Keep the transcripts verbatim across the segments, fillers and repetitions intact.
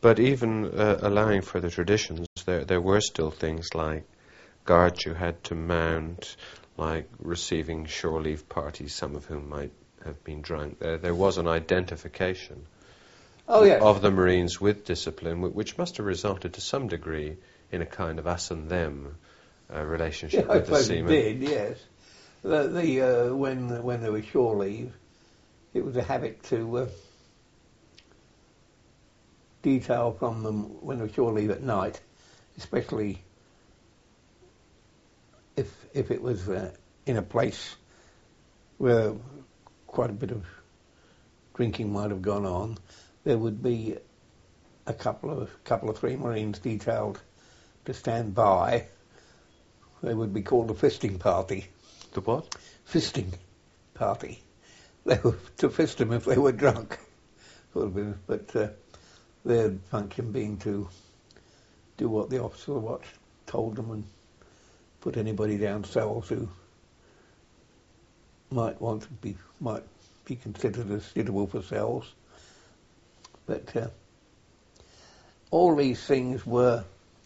But even uh, allowing for the traditions, there there were still things like guards you had to mount, like receiving shore leave parties, some of whom might have been drunk. There, there was an identification oh, yes. of the Marines with discipline, wh- which must have resulted to some degree in a kind of us and them uh, relationship Yeah, I with the suppose it seamen. did, yes. The, the uh, when when there was shore leave, it was a habit to uh, detail from them when there was shore leave at night, especially if if it was uh, in a place where quite a bit of drinking might have gone on. There would be a couple of couple of three Marines detailed to stand by. They would be called a fisting party. The what? Fisting party. They were to fist them if they were drunk. Sort of been, but uh, their function being to do what the officer of the watch told them and put anybody down cells who might want to be might be considered as suitable for cells. But uh, all these things were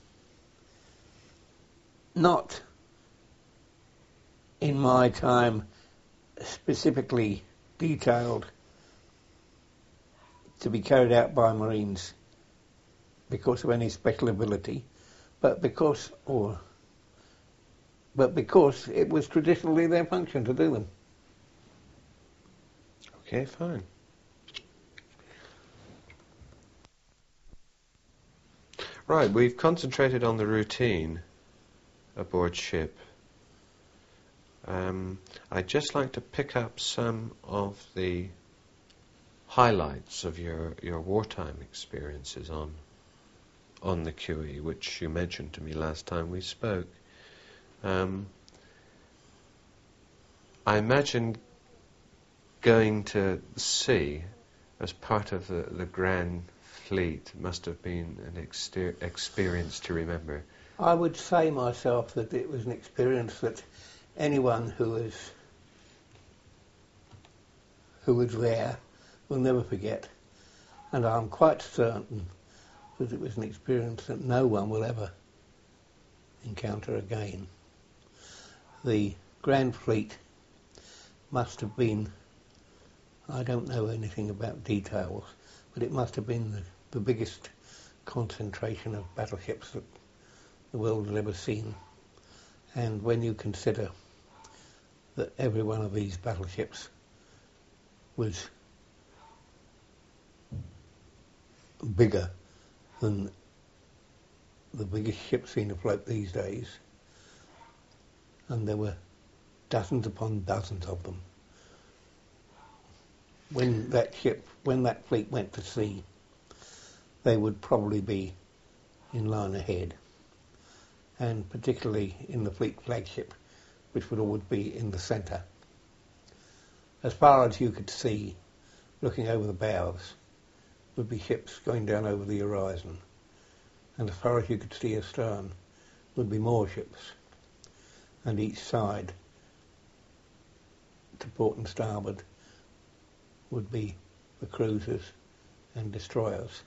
not, in my time, specifically detailed to be carried out by Marines because of any special ability, but because, or, but because it was traditionally their function to do them. Okay, fine. Right, we've concentrated on the routine aboard ship. Um, I'd just like to pick up some of the highlights of your, your wartime experiences on on the Q E, which you mentioned to me last time we spoke. Um, I imagine going to sea as part of the, the Grand Fleet must have been an exter- experience to remember. I would say myself that it was an experience that anyone who was who was there will never forget, and I'm quite certain that it was an experience that no one will ever encounter again. The Grand Fleet must have been, I don't know anything about details, but it must have been the, the biggest concentration of battleships that the world has ever seen. And when you consider that every one of these battleships was bigger than the biggest ship seen afloat these days, and there were dozens upon dozens of them. When that ship, when that fleet went to sea, they would probably be in line ahead, and particularly in the fleet flagship, which would always be in the centre. As far as you could see, looking over the bows, would be ships going down over the horizon, and as far as you could see astern would be more ships, and each side, to port and starboard, would be the cruisers and destroyers.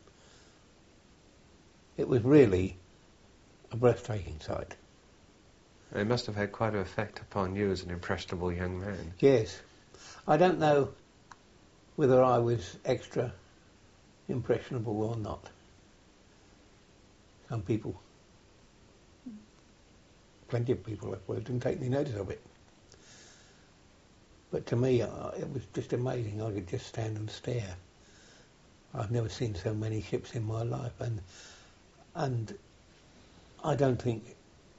It was really a breathtaking sight. It must have had quite an effect upon you as an impressionable young man. Yes. I don't know whether I was extra impressionable or not. Some people, plenty of people, I suppose, didn't take any notice of it. But to me, uh, it was just amazing. I could just stand and stare. I've never seen so many ships in my life, and and I don't think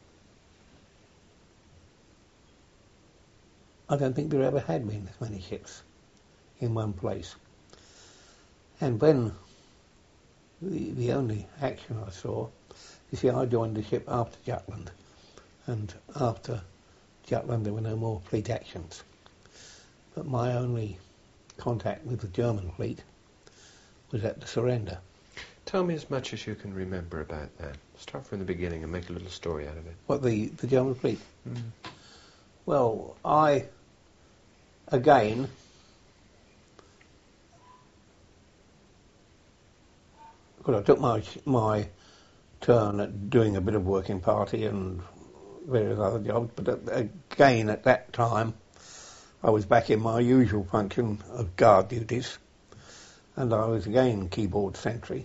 I don't think there ever had been as many ships in one place. And when the the only action I saw, you see, I joined the ship after Jutland, and after Jutland there were no more fleet actions. But my only contact with the German fleet was at the surrender. Tell me as much as you can remember about that. Start from the beginning and make a little story out of it. What, the, the German fleet? Mm. Well, I, again, because I took my my turn at doing a bit of working party and various other jobs, but again at that time I was back in my usual function of guard duties, and I was again keyboard sentry,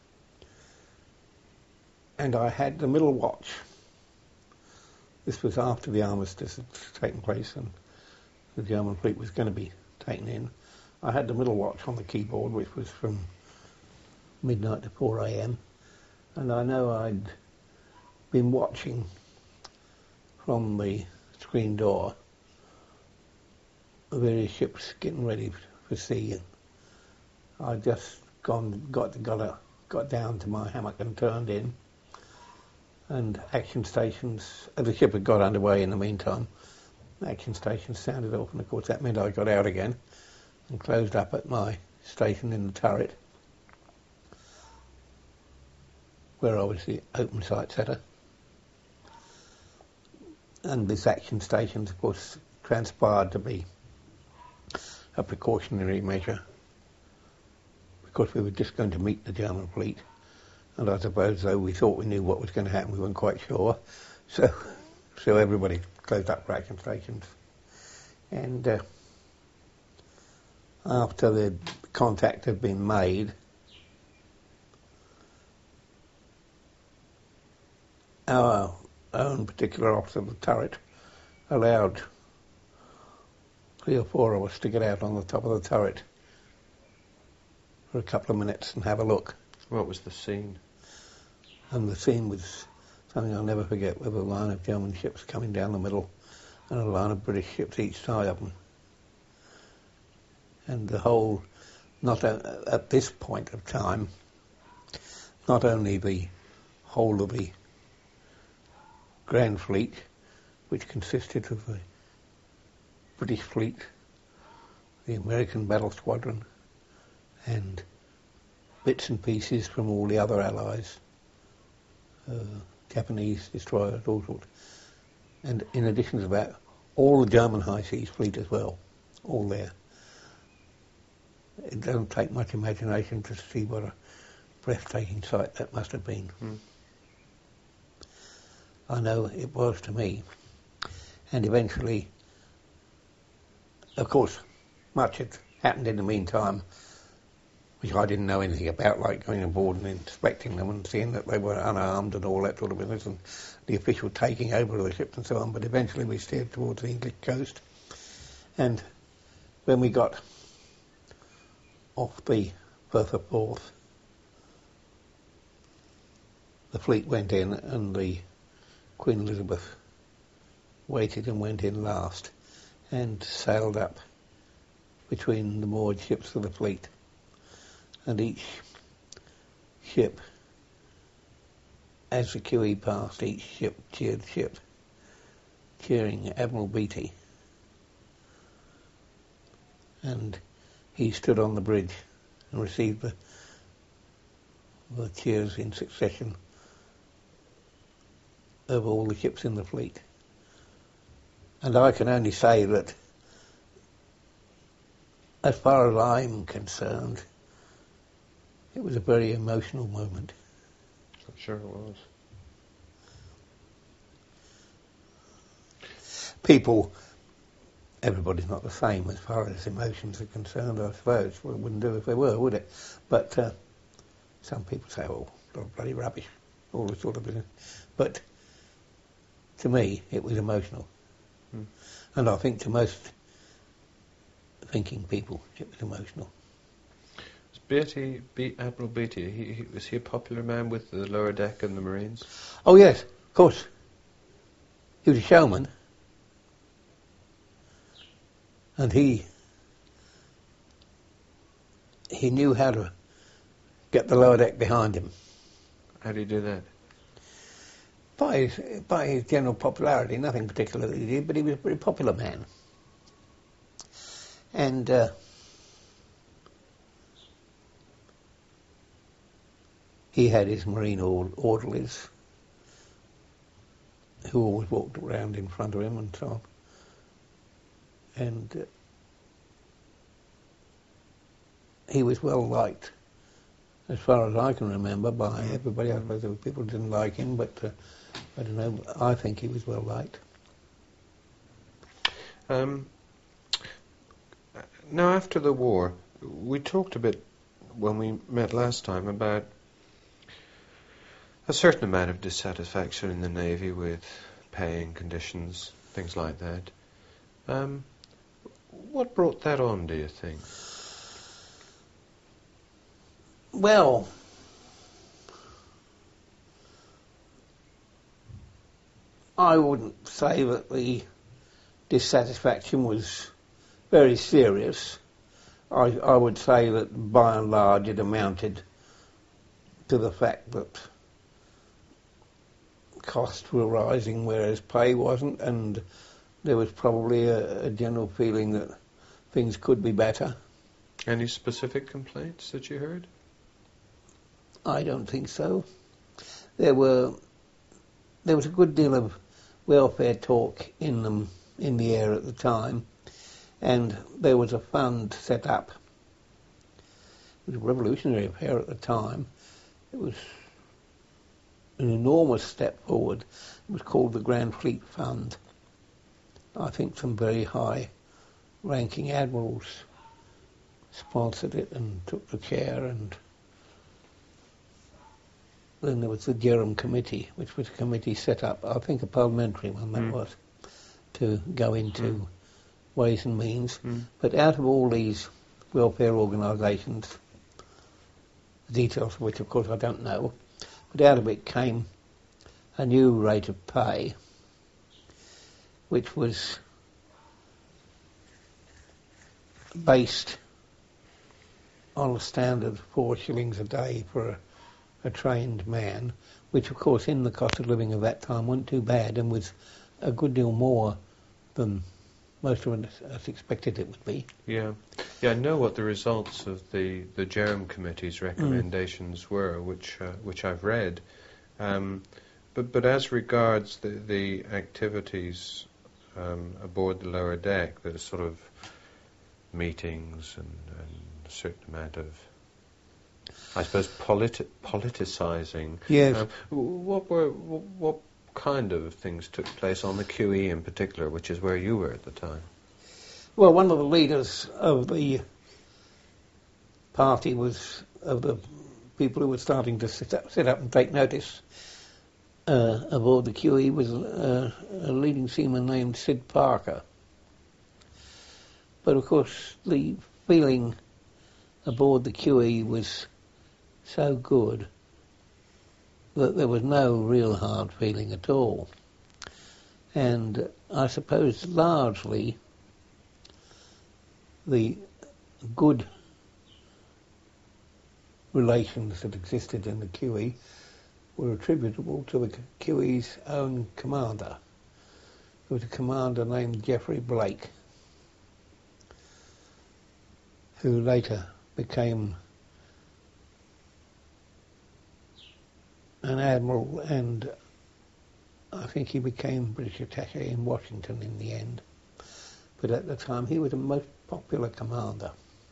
and I had the middle watch. This was after the armistice had taken place and the German fleet was going to be taken in. I had the middle watch on the keyboard, which was from midnight to four a.m. and I know I'd been watching from the screen door the various ships getting ready for sea, and I'd just gone, got got a, got down to my hammock and turned in, and action stations, uh, the ship had got underway in the meantime, action stations sounded off, and of course that meant I got out again and closed up at my station in the turret, where I was the open sight setter. And this action stations, of course, transpired to be a precautionary measure because we were just going to meet the German fleet, and I suppose though we thought we knew what was going to happen, we weren't quite sure. So, so everybody closed up for action stations, and uh, after the contact had been made, our own particular officer of the turret allowed three or four of us to get out on the top of the turret for a couple of minutes and have a look. What was the scene? And the scene was something I'll never forget, with a line of German ships coming down the middle and a line of British ships each side of them. And the whole, not a, at this point of time, not only the whole of the Grand Fleet, which consisted of the British fleet, the American battle squadron, and bits and pieces from all the other allies, uh, Japanese destroyers, all sorts. And in addition to that, all the German high seas fleet as well, all there. It doesn't take much imagination to see what a breathtaking sight that must have been. Mm. I know it was to me. And eventually, of course, much had happened in the meantime, which I didn't know anything about, like going aboard and inspecting them and seeing that they were unarmed and all that sort of business, and the official taking over of the ships and so on. But eventually we steered towards the English coast, and when we got off the Firth of Forth, the fleet went in and the Queen Elizabeth waited and went in last and sailed up between the moored ships of the fleet, and each ship, as the Q E passed, each ship cheered ship, cheering Admiral Beatty, and he stood on the bridge and received the, the cheers in succession of all the ships in the fleet. And I can only say that, as far as I'm concerned, it was a very emotional moment. I'm sure it was. People, everybody's not the same as far as emotions are concerned, I suppose. Well, it wouldn't do if they were, would it? But uh, some people say, oh, bloody rubbish, all this sort of business. But to me, it was emotional. Hmm. And I think to most thinking people, it was emotional. Was Beatty, Be- Admiral Beatty, he, he, was he a popular man with the lower deck and the Marines? Oh yes, of course. He was a showman. And he he knew how to get the lower deck behind him. How did he do that? By his, by his general popularity, nothing particular that he did, but he was a very popular man. And uh, he had his marine orderlies who always walked around in front of him and so on. And uh, he was well liked as far as I can remember, by everybody. I Mm. suppose there were people who didn't like him, but uh, I don't know. I think he was well liked. Um, now, after the war, we talked a bit when we met last time about a certain amount of dissatisfaction in the Navy with pay and conditions, things like that. Um, what brought that on, do you think? Well, I wouldn't say that the dissatisfaction was very serious. I, I would say that by and large it amounted to the fact that costs were rising whereas pay wasn't, and there was probably a, a general feeling that things could be better. Any specific complaints that you heard? I don't think so. There were there was a good deal of welfare talk in them in the air at the time, and there was a fund set up. It was a revolutionary affair at the time. It was an enormous step forward. It was called the Grand Fleet Fund. I think some very high-ranking admirals sponsored it and took the chair, and then there was the Jerram Committee, which was a committee set up, I think a parliamentary one that Mm. was, to go into Mm. ways and means. Mm. But out of all these welfare organisations, the details of which of course I don't know, but out of it came a new rate of pay, which was based on a standard four shillings a day for a, a trained man, which of course in the cost of living of that time wasn't too bad and was a good deal more than most of us expected it would be. Yeah, yeah. I know what the results of the the Jerram Committee's recommendations mm. were, which uh, which I've read. Um, but but as regards the the activities um, aboard the lower deck, the sort of meetings and, and a certain amount of, I suppose, politi- politicizing. Yes. Um, what were what kind of things took place on the Q E in particular, which is where you were at the time? Well, one of the leaders of the party was of the people who were starting to sit up, sit up and take notice uh, aboard the Q E was uh, a leading seaman named Sid Parker. But of course, the feeling aboard the Q E was so good that there was no real hard feeling at all. And I suppose largely the good relations that existed in the Q E were attributable to the Q E's own commander. There was a commander named Geoffrey Blake, who later became an admiral, and I think he became British attaché in Washington in the end. But at the time he was a most popular commander.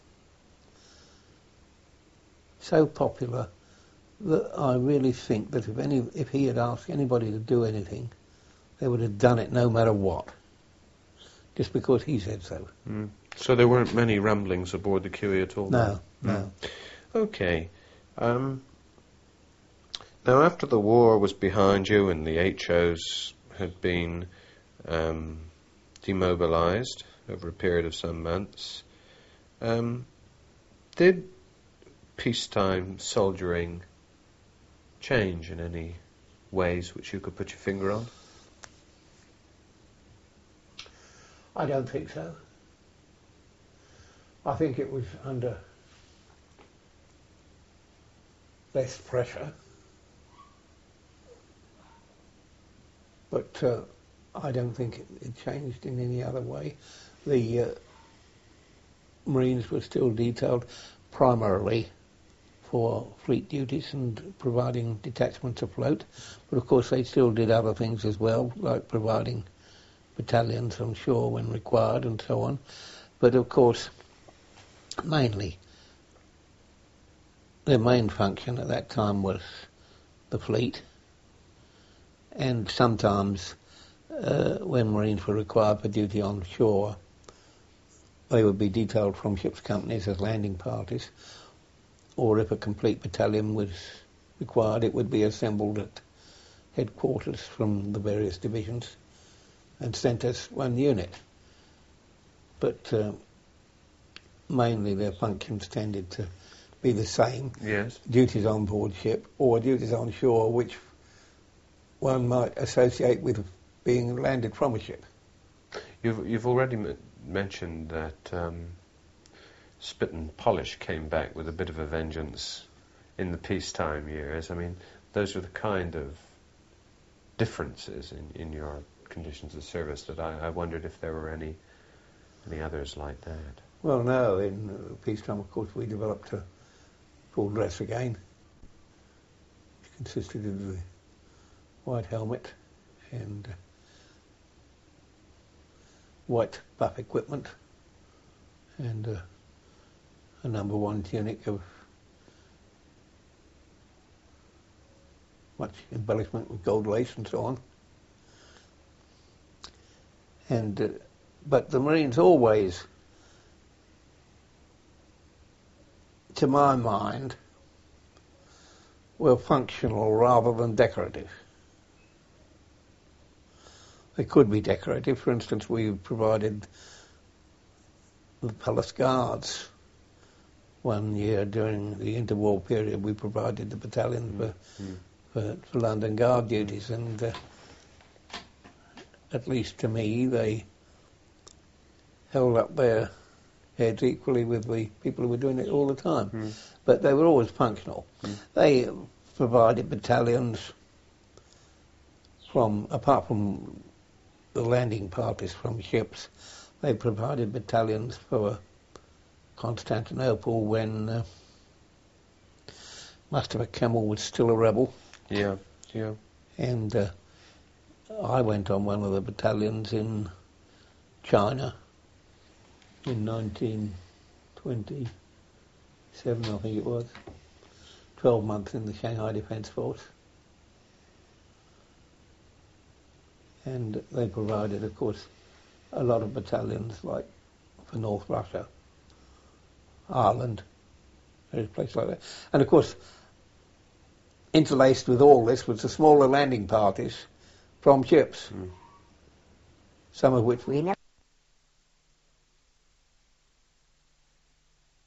So popular that I really think that if any, if he had asked anybody to do anything, they would have done it no matter what, just because he said so. Mm. So there weren't many rumblings aboard the Q E at all? No, then? no. Mm. Okay. Um, now, after the war was behind you and the H Os had been um, demobilised over a period of some months, um, did peacetime soldiering change in any ways which you could put your finger on? I don't think so. I think it was under less pressure, but uh, I don't think it, it changed in any other way. The uh, Marines were still detailed primarily for fleet duties and providing detachments afloat, but of course they still did other things as well, like providing battalions on shore when required and so on. But of course, mainly their main function at that time was the fleet, and sometimes uh, when Marines were required for duty on shore, they would be detailed from ship's companies as landing parties, or if a complete battalion was required, it would be assembled at headquarters from the various divisions and sent as one unit. But uh, mainly their functions tended to be the same. Yes. Duties on board ship or duties on shore, which one might associate with being landed from a ship. You've you've already m- mentioned that um, Spit and Polish came back with a bit of a vengeance in the peacetime years. I mean, those are the kind of differences in, in your conditions of service that I, I wondered if there were any any others like that. Well, no. In uh, peacetime, of course, we developed a full dress again, which consisted of the white helmet and uh, white buff equipment and uh, a number one tunic of much embellishment with gold lace and so on. And uh, but the Marines always, to my mind, were functional rather than decorative. They could be decorative. For instance, we provided the Palace Guards. One year during the interwar period, we provided the battalion mm. for, mm. for for London Guard duties, and uh, at least to me, they held up their heads equally with the people who were doing it all the time. Mm. But they were always functional. Mm. They provided battalions from, apart from the landing parties from ships, they provided battalions for Constantinople when uh, Mustafa Kemal was still a rebel. Yeah, yeah. And uh, I went on one of the battalions in China in nineteen twenty-seven, I think it was. Twelve months in the Shanghai Defence Force. And they provided, of course, a lot of battalions, like for North Russia, Ireland, various places like that. And of course, interlaced with all this was the smaller landing parties from ships, mm. some of which we never